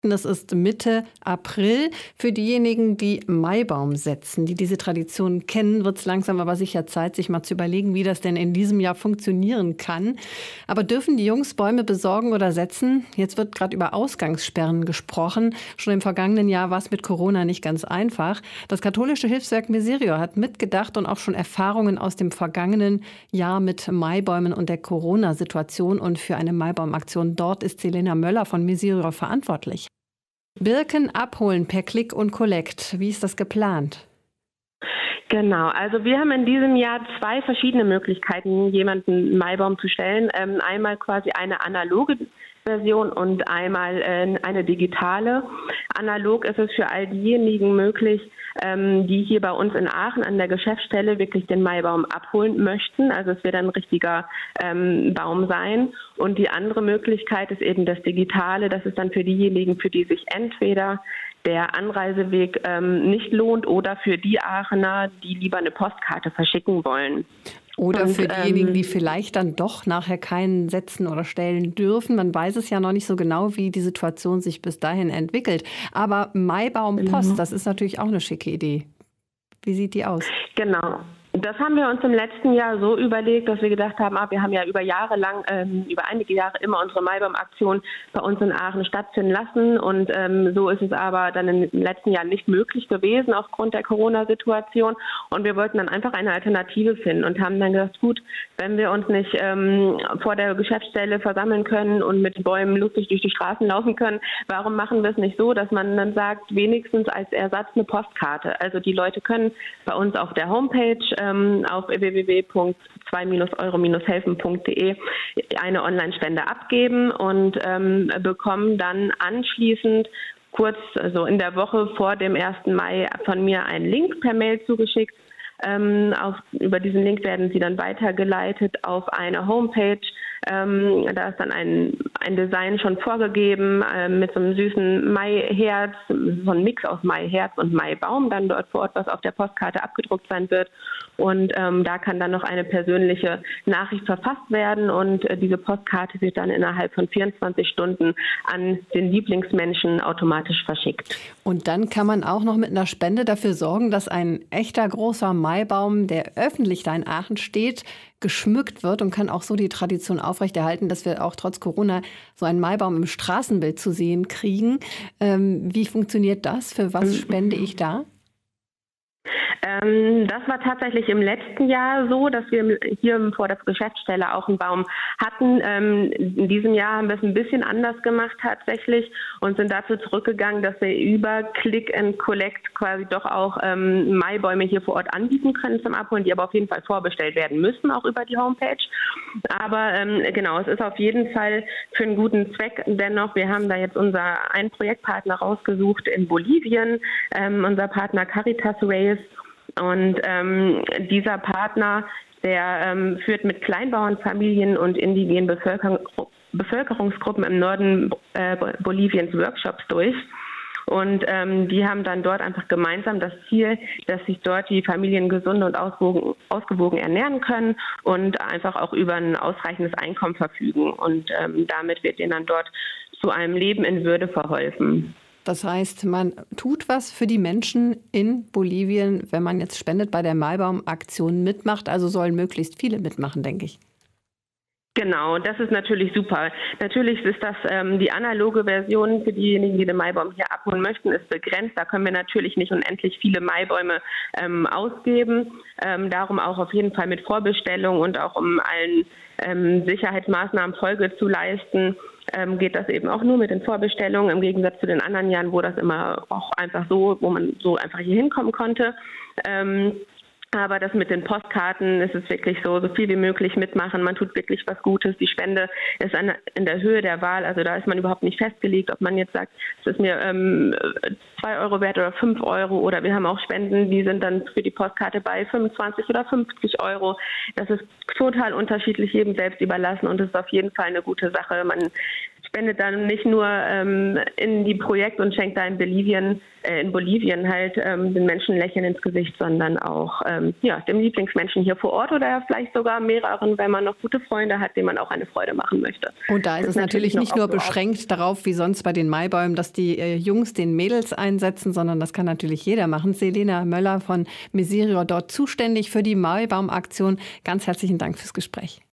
Es ist Mitte April. Für diejenigen, die Maibaum setzen, die diese Tradition kennen, wird es langsam aber sicher Zeit, sich mal zu überlegen, wie das denn in diesem Jahr funktionieren kann. Aber dürfen die Jungs Bäume besorgen oder setzen? Jetzt wird gerade über Ausgangssperren gesprochen. Schon im vergangenen Jahr war es mit Corona nicht ganz einfach. Das katholische Hilfswerk Miserio hat mitgedacht und auch schon Erfahrungen aus dem vergangenen Jahr mit Maibäumen und der Corona-Situation. Und für eine Maibaumaktion dort ist Selena Möller von Miserio verantwortlich. Birken abholen per Click und Collect. Wie ist das geplant? Genau, also wir haben in diesem Jahr 2 verschiedene Möglichkeiten, jemanden einen Maibaum zu stellen. Einmal quasi eine analoge Version und einmal eine digitale. Analog ist es für all diejenigen möglich, die hier bei uns in Aachen an der Geschäftsstelle wirklich den Maibaum abholen möchten. Also es wird ein richtiger Baum sein. Und die andere Möglichkeit ist eben das Digitale. Das ist dann für diejenigen, für die sich entweder der Anreiseweg nicht lohnt oder für die Aachener, die lieber eine Postkarte verschicken wollen. Oder für diejenigen, die vielleicht dann doch nachher keinen setzen oder stellen dürfen. Man weiß es ja noch nicht so genau, wie die Situation sich bis dahin entwickelt. Aber Maibaum-Post, das ist natürlich auch eine schicke Idee. Wie sieht die aus? Genau. Das haben wir uns im letzten Jahr so überlegt, dass wir gedacht haben, wir haben ja über einige Jahre immer unsere Maibaum-Aktion bei uns in Aachen stattfinden lassen. Und so ist es aber dann im letzten Jahr nicht möglich gewesen aufgrund der Corona-Situation. Und wir wollten dann einfach eine Alternative finden und haben dann gedacht, gut, wenn wir uns nicht vor der Geschäftsstelle versammeln können und mit Bäumen lustig durch die Straßen laufen können, warum machen wir es nicht so, dass man dann sagt, wenigstens als Ersatz eine Postkarte. Also die Leute können bei uns auf der Homepage auf www.2-euro-helfen.de eine Online-Spende abgeben und bekommen dann anschließend kurz, also in der Woche vor dem 1. Mai von mir einen Link per Mail zugeschickt. Über diesen Link werden Sie dann weitergeleitet auf eine Homepage. Da ist dann ein Design schon vorgegeben mit so einem süßen Maiherz, so ein Mix aus Maiherz und Maibaum, dann dort vor Ort, was auf der Postkarte abgedruckt sein wird. Und da kann dann noch eine persönliche Nachricht verfasst werden und diese Postkarte wird dann innerhalb von 24 Stunden an den Lieblingsmenschen automatisch verschickt. Und dann kann man auch noch mit einer Spende dafür sorgen, dass ein echter großer Maibaum, der öffentlich da in Aachen steht, geschmückt wird und kann auch so die Tradition aufrechterhalten, dass wir auch trotz Corona so einen Maibaum im Straßenbild zu sehen kriegen. Wie funktioniert das? Für was spende ich da? Das war tatsächlich im letzten Jahr so, dass wir hier vor der Geschäftsstelle auch einen Baum hatten. In diesem Jahr haben wir es ein bisschen anders gemacht tatsächlich und sind dazu zurückgegangen, dass wir über Click and Collect quasi doch auch Maibäume hier vor Ort anbieten können zum Abholen, die aber auf jeden Fall vorbestellt werden müssen, auch über die Homepage. Aber genau, es ist auf jeden Fall für einen guten Zweck. Dennoch, wir haben da jetzt einen Projektpartner rausgesucht in Bolivien, unser Partner Caritas Race. Und dieser Partner, der führt mit Kleinbauernfamilien und indigenen Bevölkerungsgruppen im Norden Boliviens Workshops durch. Und die haben dann dort einfach gemeinsam das Ziel, dass sich dort die Familien gesund und ausgewogen ernähren können und einfach auch über ein ausreichendes Einkommen verfügen. Und damit wird ihnen dann dort zu einem Leben in Würde verholfen. Das heißt, man tut was für die Menschen in Bolivien, wenn man jetzt spendet, bei der Maibaum-Aktion mitmacht. Also sollen möglichst viele mitmachen, denke ich. Genau, das ist natürlich super. Natürlich ist das die analoge Version für diejenigen, die den Maibaum hier abholen möchten, ist begrenzt. Da können wir natürlich nicht unendlich viele Maibäume ausgeben. Darum auch auf jeden Fall mit Vorbestellung und auch um allen Sicherheitsmaßnahmen Folge zu leisten, geht das eben auch nur mit den Vorbestellungen, im Gegensatz zu den anderen Jahren, wo das immer auch einfach so, wo man so einfach hier hinkommen konnte. Aber das mit den Postkarten ist es wirklich so viel wie möglich mitmachen. Man tut wirklich was Gutes. Die Spende ist in der Höhe der Wahl. Also da ist man überhaupt nicht festgelegt, ob man jetzt sagt, es ist mir 2 Euro wert oder 5 Euro. Oder wir haben auch Spenden, die sind dann für die Postkarte bei 25 oder 50 Euro. Das ist total unterschiedlich, jedem selbst überlassen. Und es ist auf jeden Fall eine gute Sache. Man spendet dann nicht nur in die Projekte und schenkt da in Bolivien halt den Menschen ein Lächeln ins Gesicht, sondern auch dem Lieblingsmenschen hier vor Ort oder vielleicht sogar mehreren, wenn man noch gute Freunde hat, denen man auch eine Freude machen möchte. Und da ist es natürlich nicht nur beschränkt darauf, wie sonst bei den Maibäumen, dass die Jungs den Mädels einsetzen, sondern das kann natürlich jeder machen. Selena Möller von Messirior, dort zuständig für die Maibaumaktion. Ganz herzlichen Dank fürs Gespräch.